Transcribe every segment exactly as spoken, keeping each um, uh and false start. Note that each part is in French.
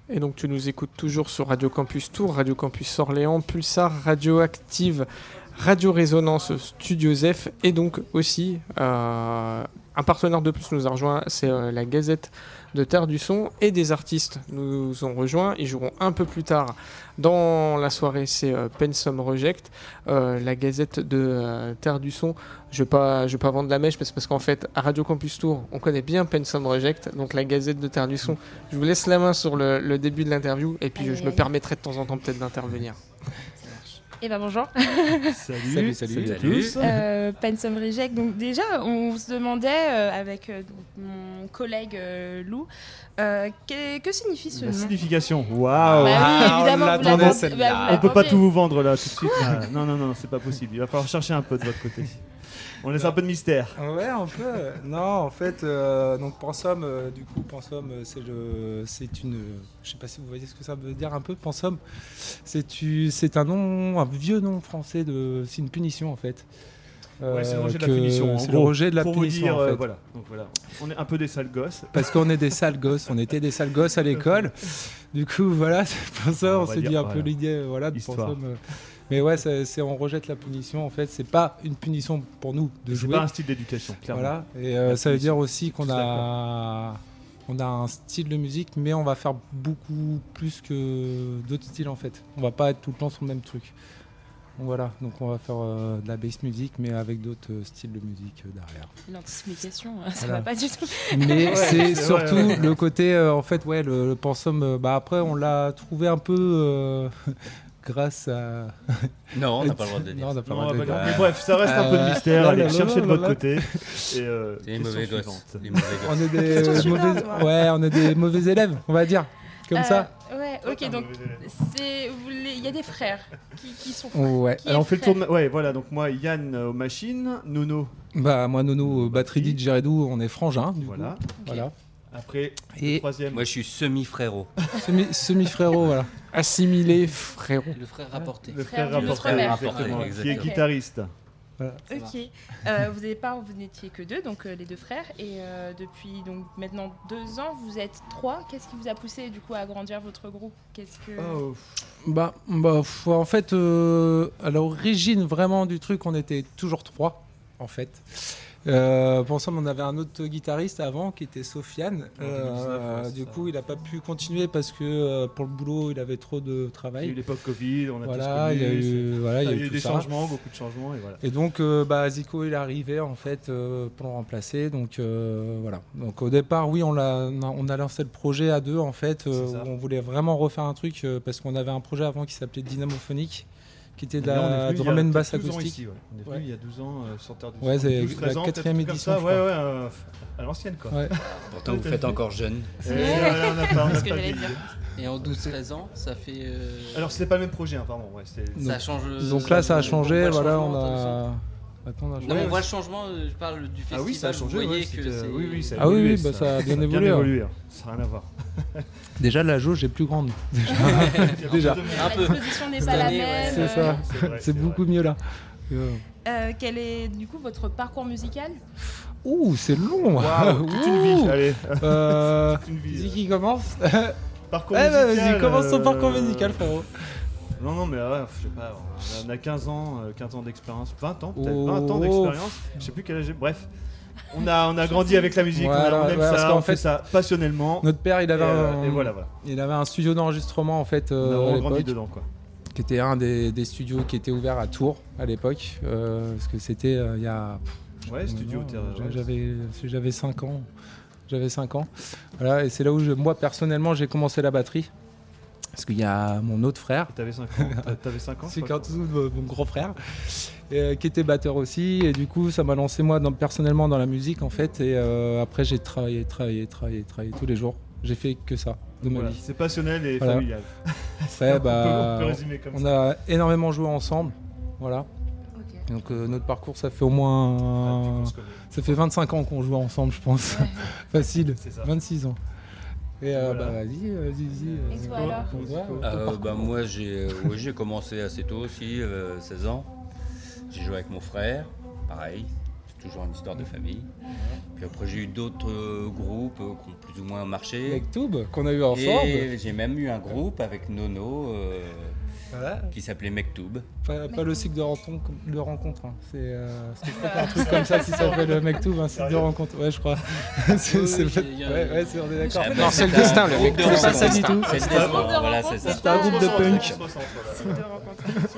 Et donc tu nous écoutes toujours sur Radio Campus Tours, Radio Campus Orléans, Pulsar, Radioactive, Radio Résonance, Studio Zef, et donc aussi euh, un partenaire de plus nous a rejoint, c'est euh, la Gazette de Terre du Son, et des artistes nous ont rejoints. Ils joueront un peu plus tard dans la soirée, c'est euh, Pensum Reject, euh, la Gazette de euh, Terre du Son. Je ne vais pas, je vais pas vendre la mèche parce, parce qu'en fait, à Radio Campus Tours, on connaît bien Pensum Reject, donc la Gazette de Terre du Son. Je vous laisse la main sur le, le début de l'interview, et puis je, je me permettrai de temps en temps peut-être d'intervenir. Eh ben bonjour. Salut, salut, salut, salut à tous. Euh, Pensum Reject. Donc déjà, on se demandait euh, avec euh, mon collègue euh, Lou, euh, que, que signifie ce La nom. signification. Waouh. Bah oui, évidemment. Ah, on vous l'attendait, l'avez- bah, vous on peut pas l'avez tout vous vendre là tout de suite. Ah, non, non, non, c'est pas possible. Il va falloir chercher un peu de votre côté. On laisse un peu de mystère. Ouais, un peu. Non, en fait, euh, donc Pensum, euh, du coup, Pensum, euh, c'est le, c'est une, je sais pas si vous voyez ce que ça veut dire un peu. Pensum, c'est tu, c'est un nom, un vieux nom français de, c'est une punition en fait. Euh, ouais, c'est le rejet que, de la punition. En c'est gros, le rejet de la pour punition. vous dire, en fait. euh, voilà. Donc voilà, on est un peu des sales gosses. Parce qu'on est des sales gosses, on était des sales gosses à l'école. Du coup, voilà, c'est pour ça, on, on s'est dit un voilà. peu l'idée, voilà, de Pensum. Euh, Mais ouais, c'est, c'est on rejette la punition en fait. C'est pas une punition pour nous de c'est jouer. C'est pas un style d'éducation, clairement. Voilà. Et euh, ça veut dire aussi qu'on a, on a un style de musique, mais on va faire beaucoup plus que d'autres styles en fait. On va pas être tout le temps sur le même truc. Donc voilà. Donc on va faire euh, de la bass music, mais avec d'autres euh, styles de musique euh, derrière. L'anticipation, ça voilà. va pas du tout. Mais ouais, c'est, c'est surtout vrai, ouais. le côté, euh, en fait, ouais, le, le Pensum. Euh, bah après, on l'a trouvé un peu. Euh, grâce à... Non, on n'a pas le droit de le dire. Non, on n'a pas non, le droit de le dire. Mais bref, ça reste un peu de mystère. Euh, Allez, là, cherchez là, de là, votre là. côté. Et euh, C'est les mauvais gosses. Les mauvais gosses. On est des mauvais... Ouais, on est des mauvais élèves, on va dire. Comme euh, ça. Ouais, ok, donc c'est, vous les- il y a des frères qui, qui sont frères. Ouais. Qui Alors on est fait le tour frère de... Ouais, voilà, donc moi, Yann euh, aux machines, Nono. Bah, moi, Nono, batterie dit Géredou, on est frangins. Du Voilà. Coup. Voilà. Après, et le troisième. Moi, je suis semi-frérot. Semi, semi-frérot, voilà. Assimilé frérot. Le frère rapporté. Le frère, Frère d'une rapporté, autre mère. exactement, Rapporté, qui est exactement. guitariste. Voilà. Ok. Euh, vous n'êtes pas, vous n'étiez que deux, donc euh, les deux frères, et euh, depuis donc maintenant deux ans, vous êtes trois. Qu'est-ce qui vous a poussé du coup à agrandir votre groupe? Qu'est-ce que Oh. Bah, bah, f- en fait, euh, à l'origine vraiment du truc, on était toujours trois, en fait. Euh, pour ça, on avait un autre guitariste avant qui était Sofiane. En Euh, deux mille dix-neuf, ouais, du c'est coup, il n'a pas pu continuer parce que euh, pour le boulot, il avait trop de Il y a eu travail. l'époque Covid, on a Voilà, tous connu, il y a eu- c'est- voilà, il y a il eu y a eu tout des ça. changements, beaucoup de changements, et voilà. Et donc, euh, bah, Zico, il est arrivé en fait euh, pour le remplacer. Donc euh, voilà. Donc au départ, oui, on a, on a lancé le projet à deux en fait. euh, C'est ça. où on voulait vraiment refaire un truc euh, parce qu'on avait un projet avant qui s'appelait Dynamophonique, qui était de Là, on est la venu il y a drum and bass peut-être douze ans acoustique. ici, ouais. On est venu Ouais. il y a douze ans euh, sur Terre du Ouais, Son. c'est douze, treize la ans, quatrième peut-être, édition, comme je ça. crois. Ouais, ouais, euh, à l'ancienne quoi. Ouais. Pourtant, vous faites encore jeune. Et, ouais, on a pas, on a C'est ce que pas j'allais vieilli. dire. Et en douze treize ans, ça fait. euh, Alors c'était pas le même projet, hein, pardon. Ouais, c'était- ça change. Donc là, ça a on changé. voit le Voilà, changement, on de toute a. façon. Attends, on a Non, changé. mais on voit le changement, euh, je parle du festival. Ah oui, ça a changé. Vous voyez ouais, que c'était- c'est. Oui, oui, ça a Ah oui, évolué, oui, bah, ça a bien ça évolué, hein. évolué, hein. Ça n'a rien à voir. Déjà, la jauge est plus grande. Déjà. Déjà. Un peu. L'exposition n'est Cette pas la année, ouais, même. C'est ça. C'est vrai, C'est c'est beaucoup mieux là. Euh, Euh, quel est du coup votre parcours musical? Ouh, c'est long. Waouh, toute une vie. Ouh. Allez. Euh, Toute une vie, Dis euh. qui commence. Parcours Eh bah, musical, vas-y, commence ton euh, parcours musical, frérot. Non, non, mais ouais, je sais pas, on a quinze ans, euh, quinze ans d'expérience, vingt ans peut-être, Oh. vingt ans d'expérience, je sais plus quel âge j'ai, bref. On a, on a grandi avec la musique, Voilà, on, a- on aime ouais, parce ça, qu'en on fait fait, ça passionnellement. Notre père, il Et, avait, euh, un, et voilà, voilà. il avait un studio d'enregistrement en fait On euh, a à vraiment grandi l'époque, dedans, quoi. qui était un des, des studios qui était ouvert à Tours à l'époque, euh, parce que c'était euh, il y a. Ouais, studio, non, t'es- j'a- ouais. j'avais, j'avais cinq ans, j'avais cinq ans. Voilà, et c'est là où je- moi personnellement j'ai commencé la batterie, parce qu'il y a mon autre frère. Et T'avais cinq ans, t'a- t'avais cinq ans C'est je crois. quand mon mon grand frère, euh, qui était batteur aussi, et du coup ça m'a lancé moi dans- personnellement dans la musique en fait, et euh, après j'ai travaillé, travaillé, travaillé, travaillé tous les jours. J'ai fait que ça de ma Voilà, vie. c'est passionnel et Voilà. familial. Après, on, peut, bah, on peut résumer comme on ça. a énormément joué ensemble, voilà. Ok. Donc euh, notre parcours ça fait au Ah, moins, depuis qu'on se connaît. ça fait vingt-cinq ans qu'on joue ensemble je pense, Ouais. facile, C'est ça. vingt-six ans. Et euh, Voilà. bah vas-y, euh, vas-y, vas-y. Et toi, euh, alors on voit, euh, ton Euh, parcours. bah, moi, j'ai euh, ouais, j'ai commencé assez tôt aussi, euh, seize ans. J'ai joué avec mon frère, pareil. J'ai toujours une histoire de famille. Puis après, j'ai eu d'autres euh, groupes euh, qui ont plus ou moins marché. Mektoub, qu'on a eu ensemble. Et j'ai même eu un groupe avec Nono euh, Voilà. qui s'appelait Mektoub. Pas, pas le cycle de rencontre, de rencontre hein. C'est euh, c'est je crois qu'il y a un truc comme ça qui s'appelle le Mektoub, un cycle de rencontre. Ouais, je crois. c'est Oui, c'est oui, fait- il y a- ouais, ouais, c'est on est d'accord. Ah, Non, bah, c'est le un destin, le groupe Mektoub, de c'est pas ça rencontre. du tout. C'est le C'est destin, un groupe de voilà, rencontre, c'est ça. c'est C'est un groupe de punk. Site de rencontre. Ok.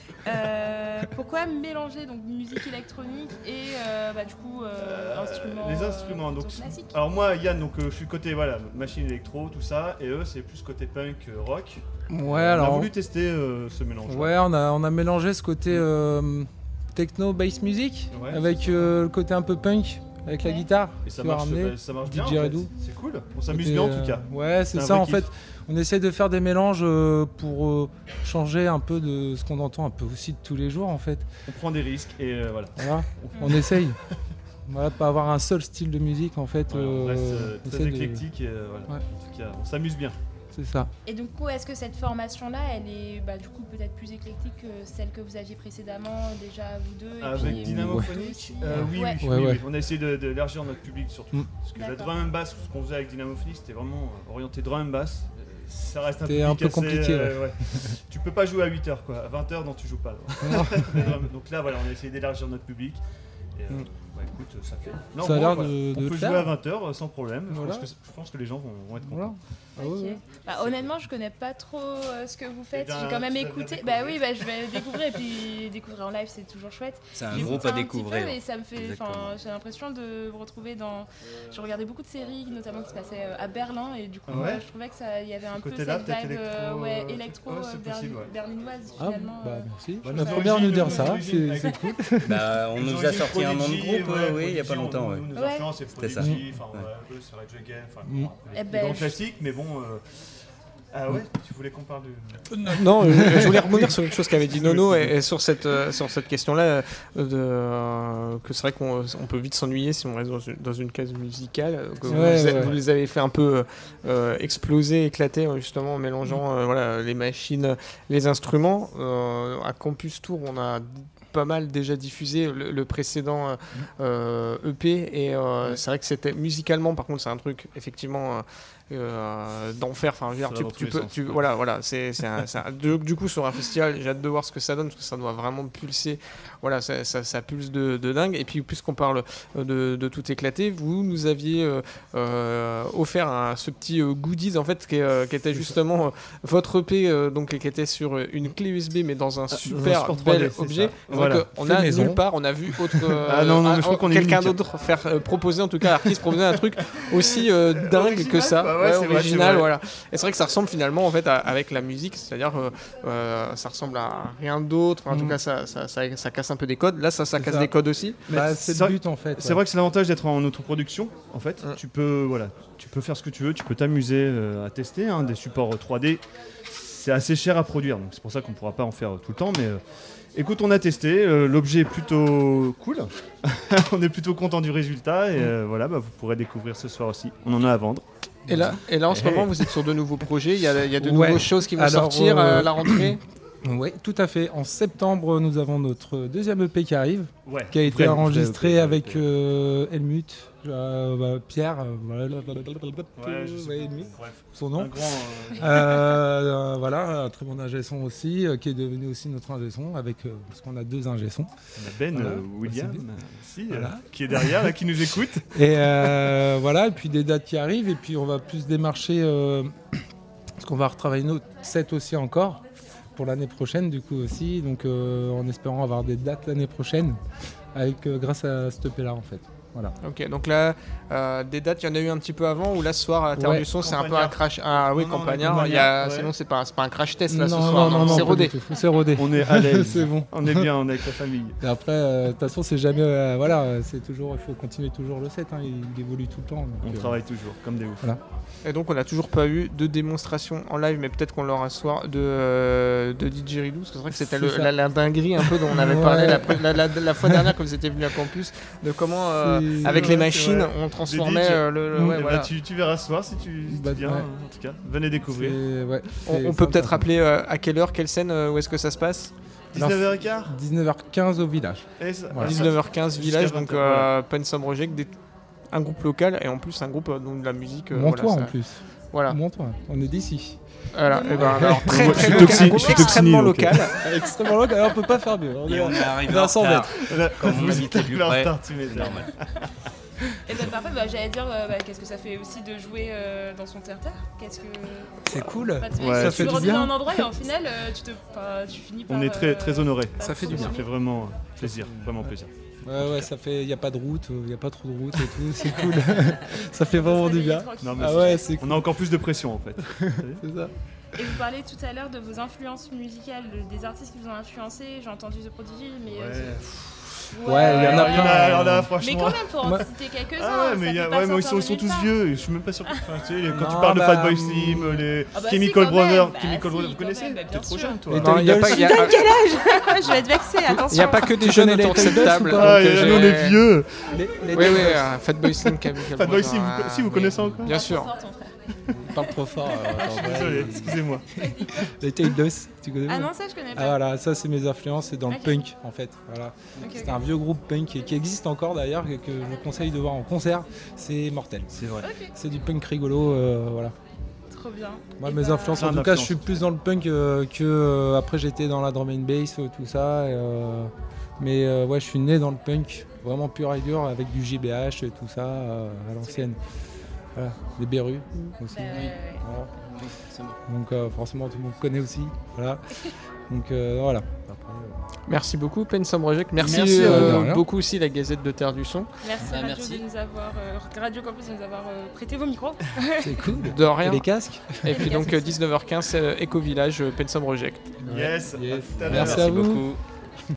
Euh, pourquoi mélanger donc musique électronique et euh, bah, du coup euh, instruments Les instruments, donc. euh, classiques. Alors moi, Yann, donc euh, je suis côté voilà machine électro, tout ça, et eux c'est plus côté punk, euh, rock. Ouais, On a alors. voulu tester euh, ce mélange. Ouais, on a, on a mélangé ce côté euh, techno bass music Ouais, avec c'est ça. euh, le côté un peu punk avec la Ouais. guitare. Et ça qui va marche, ramener. bah, ça marche D bien. J en fait. Redou. C'est cool. On s'amuse Côté, bien en euh, tout cas. Ouais, c'est C'est un ça vrai en kiff. fait. On essaie de faire des mélanges euh, pour euh, changer un peu de ce qu'on entend un peu aussi de tous les jours en fait. On prend des risques et euh, voilà. Voilà, on essaye. Voilà, pas avoir un seul style de musique en fait. Voilà, on euh, reste euh, on très essaie de- éclectique et euh, voilà. Ouais. En tout cas, on s'amuse bien. C'est ça. Et du coup, est-ce que cette formation-là, elle est bah, du coup peut-être plus éclectique que celle que vous aviez précédemment, déjà vous deux et Avec puis- Dynamophonique, Ouais. euh, oui, Ouais. oui, Ouais, oui, ouais. oui. On a essayé de- de- d'élargir notre public surtout. Mm. Parce que la D'accord. drum and bass, ce qu'on faisait avec Dynamophonique, c'était vraiment euh, orienté drum and bass. Euh, Ça reste un, C'était public un peu assez, compliqué, euh, ouais. Tu peux pas jouer à huit heures quoi. À vingt heures, non, tu joues pas. Non. Les drums. Donc là, voilà, on a essayé d'élargir notre public. Et, euh, Mm. bah, écoute, ça fait. Non, Ça a bon, l'air voilà. de- On de peut le jouer faire. à vingt heures sans problème. Voilà. Je, pense que, je pense que les gens vont, vont être contents. Voilà. Ah ouais, Ok. ouais. Bah, honnêtement, je connais pas trop euh, ce que vous faites. Eh bien, J'ai quand même tu vas écouté. bien Bah découvrir. oui, bah, je vais découvrir et puis découvrir en live, c'est toujours chouette. C'est un J'ai groupe écouté à un petit découvrir. peu, et ça me fait. Enfin, Exactement. j'ai l'impression de vous retrouver dans. Je regardais beaucoup de séries, notamment qui se passaient euh, à Berlin, et du coup, Ouais. euh, je trouvais que ça, il y avait un peu côté-là, cette peut-être vibe, euh, électro, ouais, euh, électro ouais, euh, c'est berli- possible, ouais. berlinoise Ah, finalement. bah euh. merci. Bah, Notre nos première nous dire origines, ça, nos c'est origines c'est cool. Bah, on nous a sorti un nom de groupe, euh, oui, il y a pas longtemps. ouais. Nos Ouais. influences, c'est C'était ça. Prodigy, enfin, Ouais. voilà, eux, c'est Rage Against, enfin, Mm. bon, les- Eh les ben, grands je- classiques, mais bon. euh, Ah ouais, tu voulais qu'on parle de. Non, je, je voulais rebondir sur une chose qu'avait dit Nono et, et sur cette, euh, sur cette question-là, euh, de, euh, que c'est vrai qu'on on peut vite s'ennuyer si on reste dans une, dans une case musicale. euh, que vous, Ouais, vous a- ouais. vous les avez fait un peu euh, exploser, éclater, euh, justement en mélangeant euh, voilà, les machines, les instruments. Euh, à Campus Tour, on a pas mal déjà diffusé le, le précédent euh, euh, E P et euh, c'est vrai que c'était musicalement, par contre, c'est un truc effectivement euh, euh, d'enfer. Enfin, je veux dire, Ça tu, va dans tu tous les peux, sens, tu- quoi. voilà, voilà, c'est, c'est un- c'est un- du, du coup sur un festival, j'ai hâte de voir ce que ça donne parce que ça doit vraiment pulser. Voilà, ça, ça, ça pulse de, de dingue. Et puis puisqu'on parle euh, de, de tout éclater, vous nous aviez euh, euh, offert un, ce petit euh, goodies en fait qui, est, euh, qui était justement euh, votre E P euh, donc qui était sur une clé U S B mais dans un super support trois D, bel c'est objet. ça. Donc, Voilà. euh, on Fait a maison. nulle part, on a vu autre euh, Ah non, non, mais un- je crois qu'on est quelqu'un unique. d'autre faire euh, proposer en tout cas l'artiste proposer un truc aussi euh, dingue Original, que ça, quoi, ouais, ouais, c'est vrai, original, c'est vrai. voilà. Et c'est vrai que ça ressemble finalement en fait à- avec la musique, c'est-à-dire euh, euh, ça ressemble à rien d'autre. En tout Mhm. cas, ça, ça, ça, ça casse un peu des codes. Là, ça, ça C'est casse ça. des codes aussi. Bah, Mais c'est c'est le but en fait. C'est ouais. vrai que c'est l'avantage d'être en autoproduction. En fait, Mm. tu peux, voilà, tu peux faire ce que tu veux, tu peux t'amuser euh, à tester hein, des supports trois D. C'est assez cher à produire, donc c'est pour ça qu'on ne pourra pas en faire tout le temps. Mais euh, écoute, on a testé, euh, l'objet est plutôt cool. On est plutôt content du résultat et euh, voilà, bah, vous pourrez découvrir ce soir aussi. On en a à vendre. Et là, et là en ce Hey. moment, vous êtes sur de nouveaux projets. Il y a, il y a de Ouais. nouvelles choses qui vont Alors, sortir euh, à la rentrée. Oui, tout à fait. En septembre, nous avons notre deuxième E P qui arrive, Ouais. qui a été Vrai, enregistré vrai, vrai, avec vrai. euh, Helmut, euh, bah, Pierre, euh, voilà, Ouais, je sais ouais, pas. Helmut, Bref, son un nom. grand. euh, Euh, euh, voilà, un très bon ingé son aussi, euh, qui est devenu aussi notre ingé son, avec, euh, parce qu'on a deux ingé sons. on a Ben Voilà. euh, William, C'est bien. aussi, euh, Voilà. qui est derrière, là, qui nous écoute. Et euh, voilà, et puis des dates qui arrivent, et puis on va plus démarcher, euh, parce qu'on va retravailler notre set aussi encore, pour l'année prochaine du coup aussi, donc euh, en espérant avoir des dates l'année prochaine, avec, euh, grâce à cette E P là en fait. Voilà. Ok, donc là, euh, des dates, il y en a eu un petit peu avant, ou là ce soir à Terre Ouais. du Son, c'est un peu Campagnard. un crash. Ah oui, Non, non, Campagnard. on est il y a- Campagnard, ouais. Sinon, c'est pas, c'est pas un crash test là non, ce soir. non, non, non, c'est pas rodé. du tout. C'est rodé. On est à l'aise. C'est bon. On est bien, on est avec la famille. Et après, euh, de toute façon, c'est jamais. euh, voilà, c'est toujours. Il faut continuer toujours le set. Hein, il, il évolue tout le temps. donc, On euh, travaille toujours, comme des oufs. Voilà. Et donc, on n'a toujours pas eu de démonstration en live, mais peut-être qu'on l'aura ce soir de, euh, de D J Ridou, parce que c'est vrai que c'était le- C'est ça. la, la dinguerie un peu dont on avait Ouais. parlé la, pre- la- la- la fois dernière quand vous étiez venu à Campus, de comment, euh, C'est- avec ouais, les c'est machines, vrai. on transformait D J. euh, le. le- Mm. ouais, Eh ben, voilà. tu, tu verras ce soir si tu, si tu Bah, viens, ouais. en tout cas. Venez découvrir. c'est- ouais, On, c'est- on c'est peut peut-être intéressant. rappeler euh, à quelle heure, quelle scène, euh, où est-ce que ça se passe dix-neuf heures quinze dix-neuf heures quinze au village. Et ça- Voilà. dix-neuf heures quinze village, Jusqu'à donc vingt heures, euh, Pensum Project, des- un groupe local et en plus un groupe euh, donc de la musique. euh, Montois voilà, en ça- plus. Voilà. Montois, on est d'ici. Voilà, et ben, alors, très, Je très suis local, toxi- un groupe je suis extrêmement toxiné, ok. local. Extrêmement loin, alors on peut pas faire mieux. On Et est, on est arrivé on est à en cent retard. mètres. Comme on Vous habitait êtes plus en près, retard, tu c'est m'étonnes. normal. Et ben parfait, bah, j'allais dire, euh, bah, qu'est-ce que ça fait aussi de jouer euh, dans son terre-terre. Qu'est-ce que. C'est cool. Bah, tu Ouais, tu ça fait du grandis bien. dans un endroit et en final, euh, tu, te, enfin, tu finis par. On est très, euh, très honorés. Ça fait du bien. Ça fait vraiment plaisir, vraiment plaisir. Ouais, ouais, ça fait. Il n'y a pas de route, il n'y a pas trop de route et tout, c'est cool. Ça fait vraiment du bien. Non, mais Ah c'est- ouais, c'est cool. On a encore plus de pression en fait. C'est ça. Et vous parlez tout à l'heure de vos influences musicales, de- des artistes qui vous ont influencé. J'ai entendu The Prodigy, mais. euh, Ouais, il y en a il y plein. en a, il y en a, Mais franchement. quand même, faut en Moi- citer quelques-uns. Ah ouais, mais, ça il y a- peut pas ouais, mais ils sortir sont, ils de sont nulle tous part. vieux. Je suis même pas sûr. que- enfin, tu sais, les- quand tu Non, parles de bah, Fatboy hum, Slim, les Ah bah Chemical si, quand Brothers, même. Bah Chemical si, Brothers, vous quand connaissez même, bah T'es bien trop sûr. jeune toi. Et Non, il n'y a pas, il y a- Je vais être vexée, attention. il y a pas que des Tu jeunes connais les autour de cette Titles ou table. pas donc, Ah, euh, il y a- j'ai- nous on est vieux. Les, les Oui, oui, Titles. euh, Fatboy Slim, Chemical Fatboy Brothers, Slim, vous- euh, si, vous mais- connaissez encore Bien Pas sûr. trop fort, ton frère. Parle trop fort. euh, attends, ouais, Désolé, les- excusez-moi. Les Titles, tu connais Ah pas non, ça je connais Ah pas. voilà, ça c'est mes influences, c'est dans Ok. le punk en fait. Voilà. Ok, C'est ok. un vieux groupe punk et qui existe encore d'ailleurs et que je conseille de voir en concert. C'est mortel. C'est vrai. Ok, C'est du punk rigolo, euh, voilà. trop bien. Moi Et mes bah, influences, Plein en tout cas, je d'influences. suis plus dans le punk euh, que euh, après j'étais dans la drum and bass, euh, tout ça. et, euh, mais euh, ouais, je suis né dans le punk, vraiment pur et dur avec du G B H et tout ça euh, à l'ancienne. Voilà, des Berus aussi. Bah, ouais, ouais, ouais. Voilà. Oui, c'est bon. Donc euh, forcément tout le monde connaît aussi. Voilà. Donc euh, voilà. Après, euh, Merci beaucoup, Pensum Project. Merci, Merci, euh, de rien. beaucoup aussi la Gazette de Terre du Son. Merci Bah, Radio merci. de nous avoir, euh, Radio Campus de nous avoir euh, prêté vos micros. c'est cool. De Et rien. les casques. Et puis donc euh, dix-neuf heures quinze, euh, Eco Village, euh, Pensum Project. Yes. Yes. À tout à l'heure. Merci à vous. beaucoup.